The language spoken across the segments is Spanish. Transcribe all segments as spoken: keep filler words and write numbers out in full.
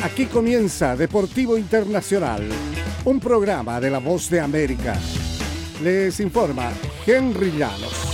Aquí comienza Deportivo Internacional, un programa de La Voz de América. Les informa Henry Llanos.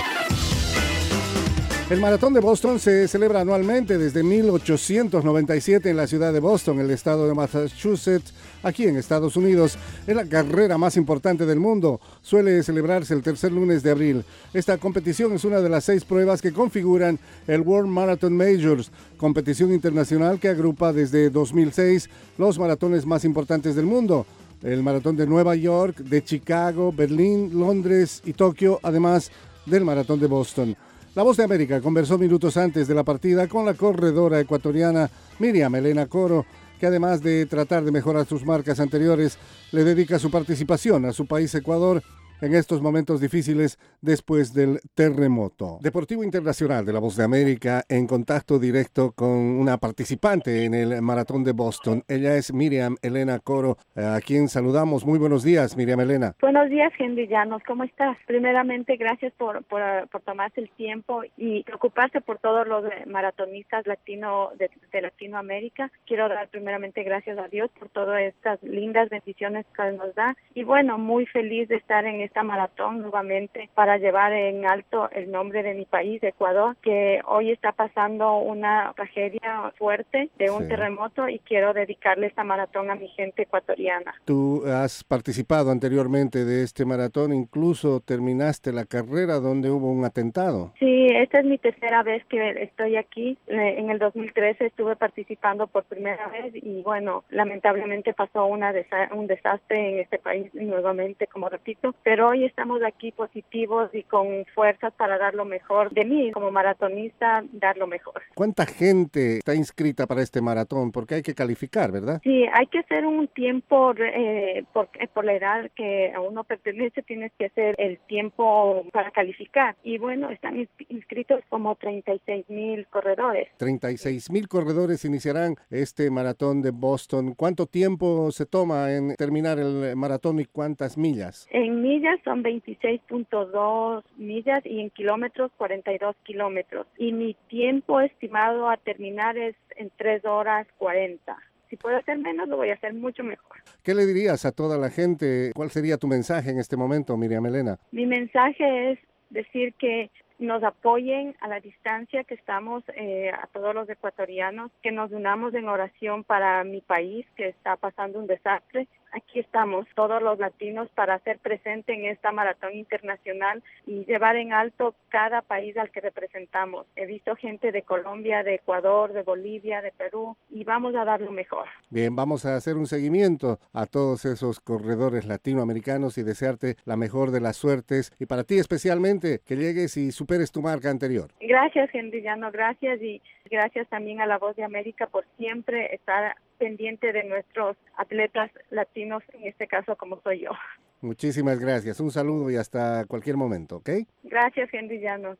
El Maratón de Boston se celebra anualmente desde mil ochocientos noventa y siete en la ciudad de Boston, el estado de Massachusetts, aquí en Estados Unidos. Es la carrera más importante del mundo. Suele celebrarse el tercer lunes de abril. Esta competición es una de las seis pruebas que configuran el World Marathon Majors, competición internacional que agrupa desde dos mil seis los maratones más importantes del mundo. El Maratón de Nueva York, de Chicago, Berlín, Londres y Tokio, además del Maratón de Boston. La Voz de América conversó minutos antes de la partida con la corredora ecuatoriana Miriam Elena Coro, que además de tratar de mejorar sus marcas anteriores, le dedica su participación a su país Ecuador en estos momentos difíciles después del terremoto. Deportivo Internacional de La Voz de América en contacto directo con una participante en el Maratón de Boston. Ella es Miriam Elena Coro, a quien saludamos. Muy buenos días, Miriam Elena. Buenos días, Henry Llanos. ¿Cómo estás? Primeramente, gracias por, por, por tomarse el tiempo y preocuparse por todos los maratonistas latino de, de Latinoamérica. Quiero dar primeramente gracias a Dios por todas estas lindas bendiciones que nos da. Y bueno, muy feliz de estar en esta maratón nuevamente para llevar en alto el nombre de mi país, Ecuador, que hoy está pasando una tragedia fuerte de un sí. terremoto, y quiero dedicarle esta maratón a mi gente ecuatoriana. Tú has participado anteriormente de este maratón, incluso terminaste la carrera donde hubo un atentado. Sí, esta es mi tercera vez que estoy aquí. En el dos mil trece estuve participando por primera vez y bueno, lamentablemente pasó una desa- un desastre en este país nuevamente, como repito, pero Pero hoy estamos aquí positivos y con fuerzas para dar lo mejor de mí como maratonista, dar lo mejor. ¿Cuánta gente está inscrita para este maratón? Porque hay que calificar, ¿verdad? Sí, hay que hacer un tiempo, eh, por, por la edad que a uno pertenece, tienes que hacer el tiempo para calificar. Y bueno, están inscritos como treinta y seis mil corredores. treinta y seis mil corredores iniciarán este maratón de Boston. ¿Cuánto tiempo se toma en terminar el maratón y cuántas millas? En millas son veintiséis punto dos millas y en kilómetros cuarenta y dos kilómetros. Y mi tiempo estimado a terminar es en tres horas cuarenta. Si puedo hacer menos, lo voy a hacer mucho mejor. ¿Qué le dirías a toda la gente? ¿Cuál sería tu mensaje en este momento, Miriam Elena? Mi mensaje es decir que nos apoyen a la distancia que estamos, eh, a todos los ecuatorianos, que nos unamos en oración para mi país que está pasando un desastre. Aquí estamos todos los latinos para hacer presente en esta maratón internacional y llevar en alto cada país al que representamos. He visto gente de Colombia, de Ecuador, de Bolivia, de Perú, y vamos a dar lo mejor. Bien, vamos a hacer un seguimiento a todos esos corredores latinoamericanos y desearte la mejor de las suertes, y para ti especialmente que llegues y superes tu marca anterior. Gracias, Henry Llano, gracias, y gracias también a La Voz de América por siempre estar pendiente de nuestros atletas latinos, en este caso como soy yo. Muchísimas gracias, un saludo y hasta cualquier momento, ¿ok? Gracias, Henry Llanos.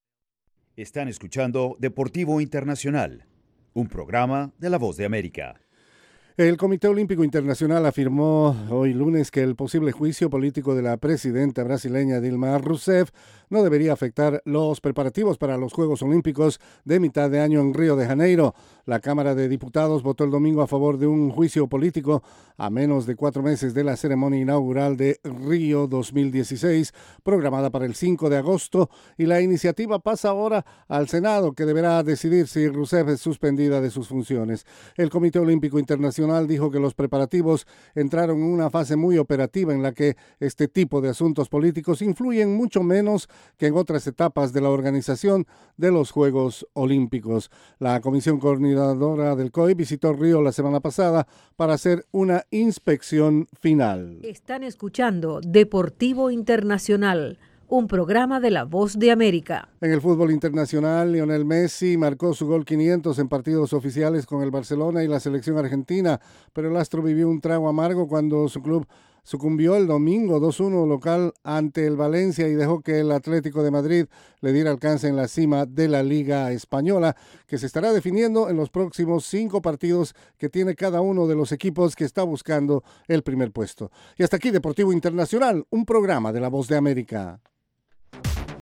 Están escuchando Deportivo Internacional, un programa de La Voz de América. El Comité Olímpico Internacional afirmó hoy lunes que el posible juicio político de la presidenta brasileña Dilma Rousseff no debería afectar los preparativos para los Juegos Olímpicos de mitad de año en Río de Janeiro. La Cámara de Diputados votó el domingo a favor de un juicio político a menos de cuatro meses de la ceremonia inaugural de Río dos mil dieciséis, programada para el cinco de agosto, y la iniciativa pasa ahora al Senado, que deberá decidir si Rousseff es suspendida de sus funciones. El Comité Olímpico Internacional dijo que los preparativos entraron en una fase muy operativa en la que este tipo de asuntos políticos influyen mucho menos que en otras etapas de la organización de los Juegos Olímpicos. La Comisión Coordinadora del C O I visitó Río la semana pasada para hacer una inspección final. Están escuchando Deportivo Internacional, un programa de La Voz de América. En el fútbol internacional, Lionel Messi marcó su gol quinientos en partidos oficiales con el Barcelona y la selección argentina, pero el astro vivió un trago amargo cuando su club sucumbió el domingo dos uno local ante el Valencia y dejó que el Atlético de Madrid le diera alcance en la cima de la Liga Española, que se estará definiendo en los próximos cinco partidos que tiene cada uno de los equipos que está buscando el primer puesto. Y hasta aquí Deportivo Internacional, un programa de La Voz de América.